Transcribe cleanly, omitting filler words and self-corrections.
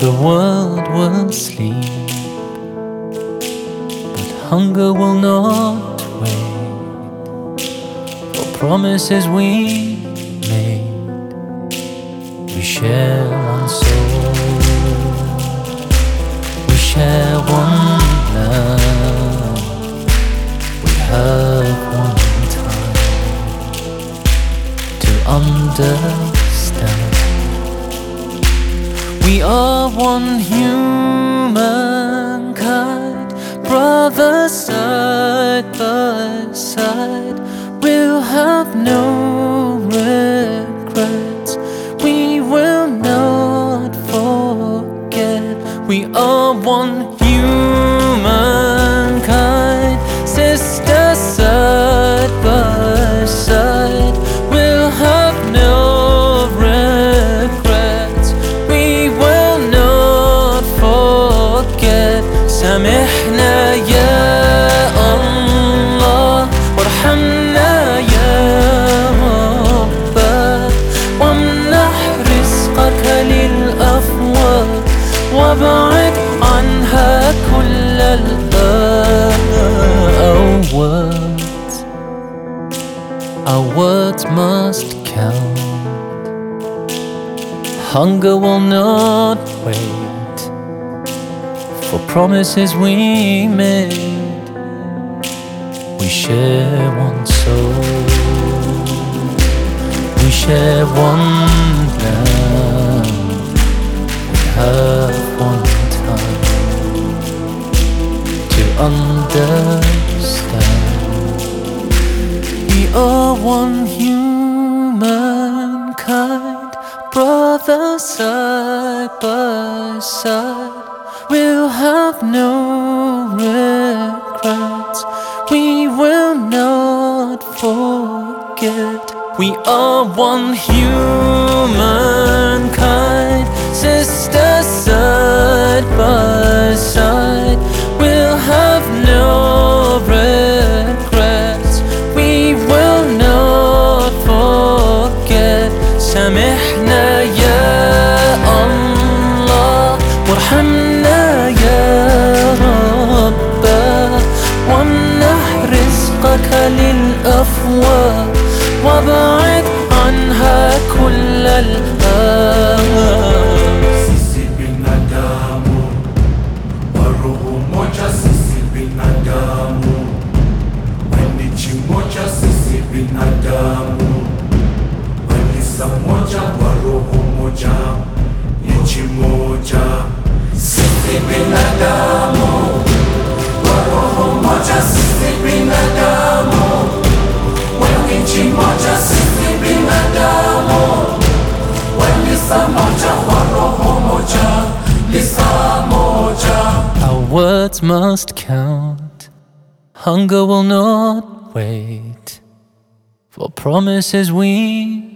the world will sleep, but hunger will not wait. For promises we made, we share one soul, we share one love, we have one time to understand. We are one humankind, brothers side by side. We'll have no regrets, we will not forget. We are one humankind, sisters side by side. We'll have no regrets, we will not forget. سامحنا يا الله وارحمنا يا ربنا، وامنح رزقك للأفواه وابعد عنها كل Our words must count. Hunger will not wait. For promises we made, we share one soul, we share one love, we have one time to understand. We are one humankind, brothers side by side. We'll have no regrets, we will not forget. We are one humankind, sisters side by side. We'll have no regrets, we will not forget. سامحنا يا الله وارحمنا يا ربنا، وامنح رزقك للأفواه وابعد عنها كل Sisi binadamu, wa roho moja sisi binadamu, wa nchi moja sisi binadamu, wa kanisa moja, wa roho moja, nchi moja. Sisi binadamu, wa roho moja sisi binadamu, wa nchi moja sisi binadamu, wa kanisa moja, wa roho moja, kanisa moja. Our words must count. Hunger will not wait. For promises we